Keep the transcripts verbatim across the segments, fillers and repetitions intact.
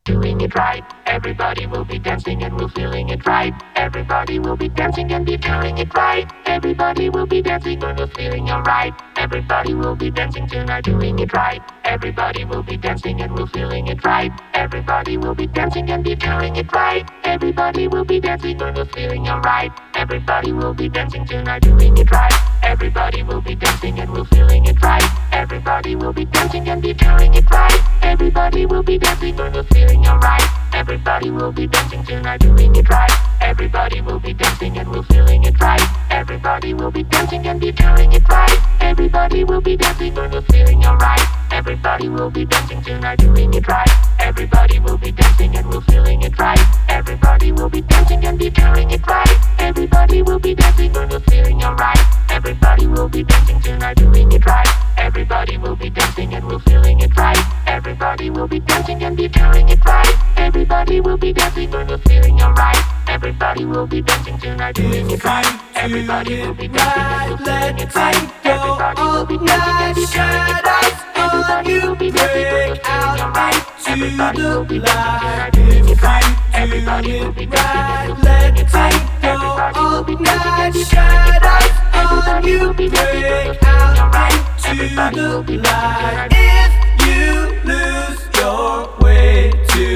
doing it right. Everybody will be dancing and we're feeling it right. Everybody will be dancing and be feeling it right. Everybody will be dancing and we're feeling alright. Everybody will be dancing tonight, doing it right. Everybody will be dancing and we're feeling it right. Everybody will be dancing and be feeling it right. Everybody will be dancing and we're feeling alright. Everybody will be dancing tonight, doing it right. Everybody will be dancing and we're feeling it right. Everybody will be dancing and be feeling it right. Everybody will be dancing and we're feeling alright. Everybody will be dancing tonight, doing it right. Everybody will be dancing and we're feeling it right. Everybody will be dancing and be feeling it right. Everybody will be dancing and we're feeling alright. Everybody will be dancing tonight, doing it right. Everybody will be dancing and we're feeling it right. Everybody will be dancing and be feeling it right. Everybody will be dancing and we're feeling alright. Everybody will be dancing tonight, doing it right. Everybody will be dancing and we're feeling it right. Everybody will be dancing and be feeling it right. Everybody will be dancing and we're feeling alright. Everybody will be dancing tonight, doing it right. Everybody will be dancing and we're feeling it right. Everybody will be dancing and be feeling it right. Everybody will be dancing and we're feeling alright. Everybody will be dancing tonight, doing it right. Everybody will be dancing and we're feeling it right. Everybody will be dancing and be feeling it right. Everybody will be dancing and we're feeling alright. Everybody will be dancing tonight. If you lose your way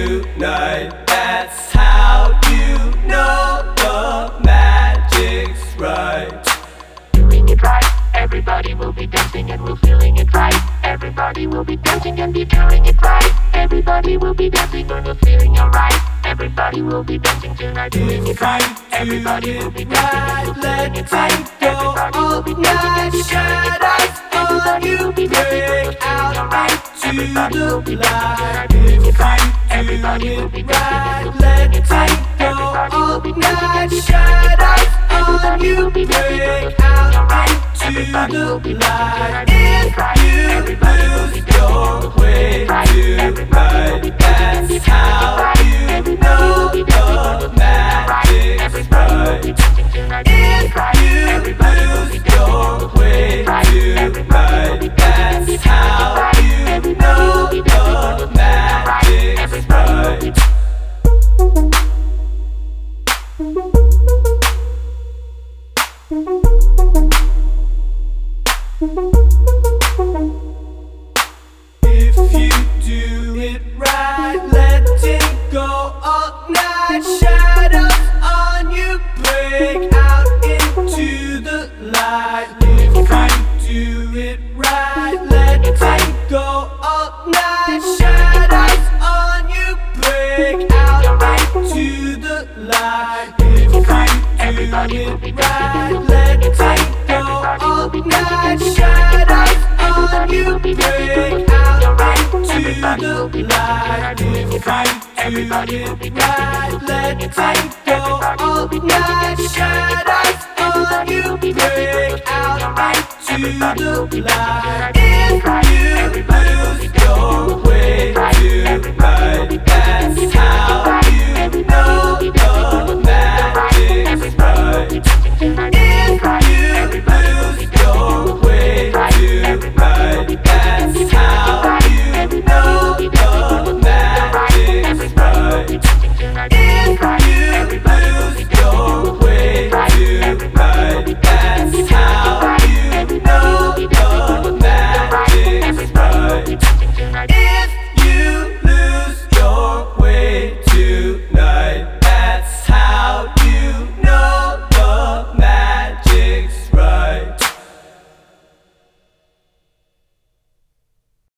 tonight, that's how you know the magic's right. Doing it right. Everybody will be dancing and we're feeling it right. Everybody will be dancing and be feeling it right. Everybody will be dancing and we're feeling alright. Everybody will be dancing tonight, doing it right. Everybody will be dancing and we're feeling it right. Everybody will be dancing and be feeling it right. Everybody will be dancing and we're feeling alright. Everybody will be dancing tonight, doing it right. Everybody will be dancing and we're feeling it right. Everybody will be dancing and be feeling it right. Everybody will be dancing and we're feeling alright. Everybody will be dancing tonight, doing it right. Everybody will be dancing and we're feeling it right. Everybody will be dancing and be feeling it right. Everybody will be dancing and we're feeling alright. Everybody will be dancing tonight, doing it right. Everybody will be dancing and we're feeling it right. Everybody will be dancing and be feeling it right. Everybody will be dancing and we're feeling alright. Everybody will be dancing. If you do it right, let it go all night. Shadows on you break out into the light. If you do it right, let it go all night. Shadows on you break out into the light. If you do it right, let it go all night. Shadows on you break out into the light. If you do it right, let it go all night. Shadows on you break out into the light. If you lose your way to